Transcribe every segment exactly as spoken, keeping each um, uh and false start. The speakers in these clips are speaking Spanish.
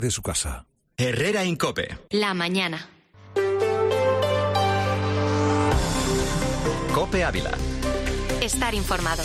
de su casa. Herrera Incope. La mañana. Cope Ávila. Estar informado.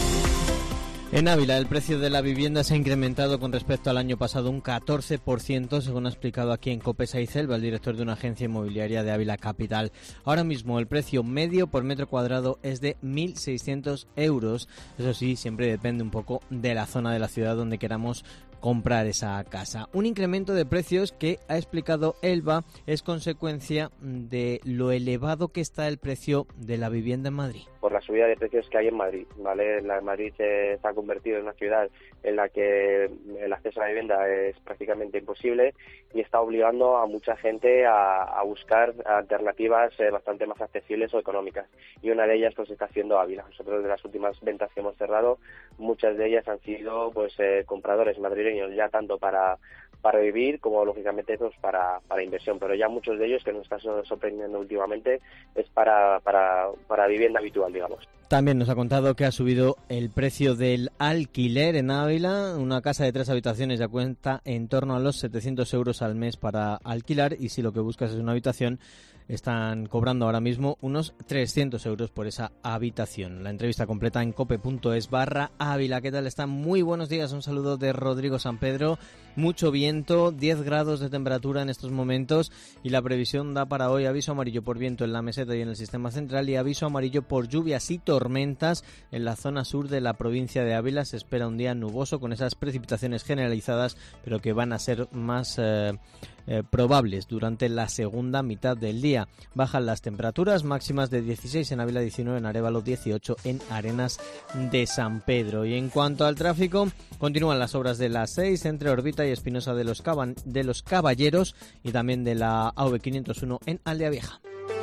En Ávila, el precio de la vivienda se ha incrementado con respecto al año pasado un catorce por ciento, según ha explicado aquí en COPE Saizelva, el director de una agencia inmobiliaria de Ávila Capital. Ahora mismo el precio medio por metro cuadrado es de mil seiscientos euros. Eso sí, siempre depende un poco de la zona de la ciudad donde queramos comprar esa casa. Un incremento de precios que, ha explicado Elba, es consecuencia de lo elevado que está el precio de la vivienda en Madrid. Por la subida de precios que hay en Madrid, ¿vale? La Madrid se está convertido en una ciudad en la que el acceso a la vivienda es prácticamente imposible y está obligando a mucha gente a, a buscar alternativas eh, bastante más accesibles o económicas. Y una de ellas pues está siendo Ávila. Nosotros de las últimas ventas que hemos cerrado, muchas de ellas han sido pues eh, compradores madrileños, ya tanto para para vivir como lógicamente pues para para inversión, pero ya muchos de ellos, que nos están sorprendiendo últimamente, es para para para vivienda habitual, digamos. También nos ha contado que ha subido el precio del alquiler en Ávila. Una casa de tres habitaciones ya cuenta en torno a los setecientos euros al mes para alquilar, y si lo que buscas es una habitación, están cobrando ahora mismo unos trescientos euros por esa habitación. La entrevista completa en cope.es barra Ávila. ¿Qué tal están? Muy buenos días. Un saludo de Rodrigo San Pedro. Mucho viento, diez grados de temperatura en estos momentos, y la previsión da para hoy aviso amarillo por viento en la meseta y en el sistema central, y aviso amarillo por lluvias y tormentas en la zona sur de la provincia de Ávila. Se espera un día nuboso con esas precipitaciones generalizadas, pero que van a ser más eh, eh, probables durante la segunda mitad del día. Bajan las temperaturas máximas de dieciséis en Ávila, diecinueve en Arévalo, dieciocho en Arenas de San Pedro. Y en cuanto al tráfico, continúan las obras de la seis entre Orbita y Espinosa de los, Caban- de los Caballeros, y también de la A V quinientos uno en Aldea Vieja.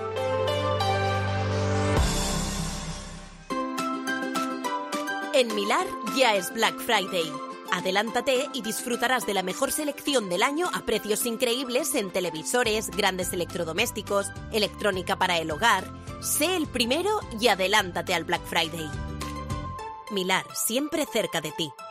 En Milar ya es Black Friday. Adelántate y disfrutarás de la mejor selección del año a precios increíbles en televisores, grandes electrodomésticos, electrónica para el hogar. Sé el primero y adelántate al Black Friday. Milar, siempre cerca de ti.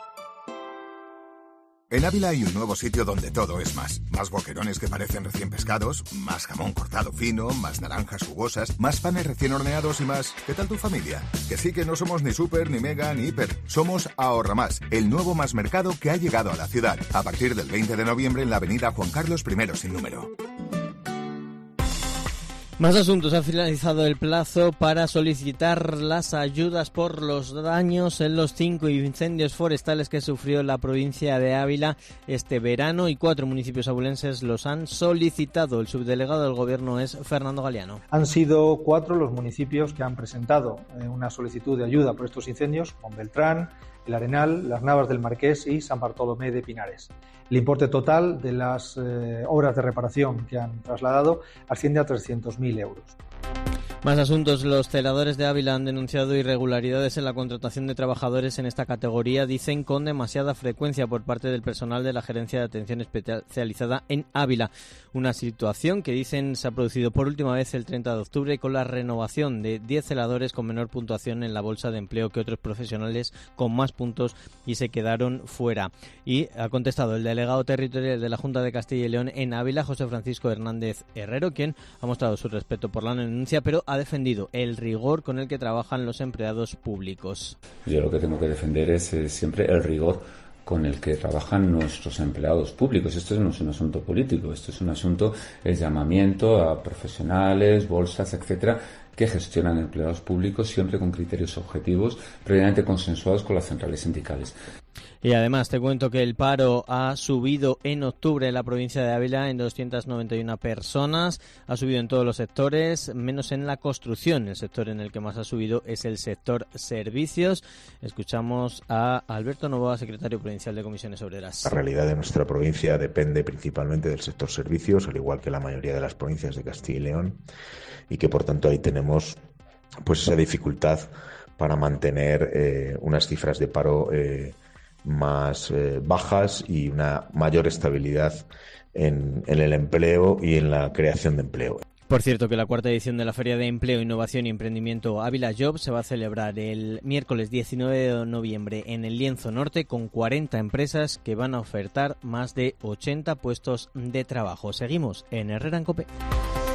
En Ávila hay un nuevo sitio donde todo es más. Más boquerones que parecen recién pescados, más jamón cortado fino, más naranjas jugosas, más panes recién horneados y más... ¿Qué tal tu familia? Que sí, que no somos ni súper, ni mega, ni hiper. Somos Ahorra Más, el nuevo Más Mercado que ha llegado a la ciudad. A partir del veinte de noviembre en la avenida Juan Carlos primero sin número. Más asuntos. Ha finalizado el plazo para solicitar las ayudas por los daños en los cinco incendios forestales que sufrió la provincia de Ávila este verano, y cuatro municipios abulenses los han solicitado. El subdelegado del Gobierno es Fernando Galeano. Han sido cuatro los municipios que han presentado una solicitud de ayuda por estos incendios: Montbeltrán, El Arenal, Las Navas del Marqués y San Bartolomé de Pinares. El importe total de las eh, obras de reparación que han trasladado asciende a trescientos mil euros. Más asuntos. Los celadores de Ávila han denunciado irregularidades en la contratación de trabajadores en esta categoría, dicen, con demasiada frecuencia por parte del personal de la Gerencia de Atención Especializada en Ávila. Una situación que, dicen, se ha producido por última vez el treinta de octubre con la renovación de diez celadores con menor puntuación en la bolsa de empleo que otros profesionales con más puntos, y se quedaron fuera. Y ha contestado el delegado territorial de la Junta de Castilla y León en Ávila, José Francisco Hernández Herrero, quien ha mostrado su respeto por la denuncia, pero ha defendido el rigor con el que trabajan los empleados públicos. Yo lo que tengo que defender es eh, siempre el rigor con el que trabajan nuestros empleados públicos. Esto no es un asunto político, esto es un asunto, el llamamiento a profesionales, bolsas, etcétera, que gestionan empleados públicos siempre con criterios objetivos, previamente consensuados con las centrales sindicales. Y además te cuento que el paro ha subido en octubre en la provincia de Ávila en doscientas noventa y una personas. Ha subido en todos los sectores, menos en la construcción. El sector en el que más ha subido es el sector servicios. Escuchamos a Alberto Novoa, secretario provincial de Comisiones Obreras. La realidad de nuestra provincia depende principalmente del sector servicios, al igual que la mayoría de las provincias de Castilla y León, y que por tanto ahí tenemos pues esa dificultad para mantener eh, unas cifras de paro eh, más eh, bajas y una mayor estabilidad en, en el empleo y en la creación de empleo. Por cierto, que la cuarta edición de la Feria de Empleo, Innovación y Emprendimiento Ávila Jobs se va a celebrar el miércoles diecinueve de noviembre en el Lienzo Norte con cuarenta empresas que van a ofertar más de ochenta puestos de trabajo. Seguimos en Herrera en COPE.